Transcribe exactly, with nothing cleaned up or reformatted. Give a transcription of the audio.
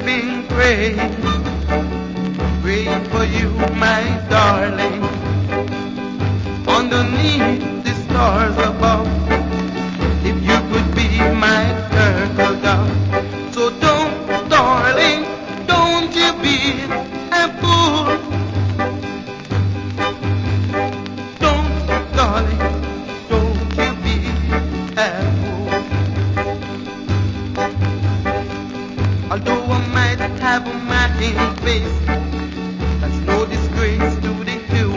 been praying, praying for you, my darling, underneath the stars above. If you could be my turtle dove, so don't, darling, don't you be a fool. Don't, darling, don't you be a fool. Although I might have a mind face,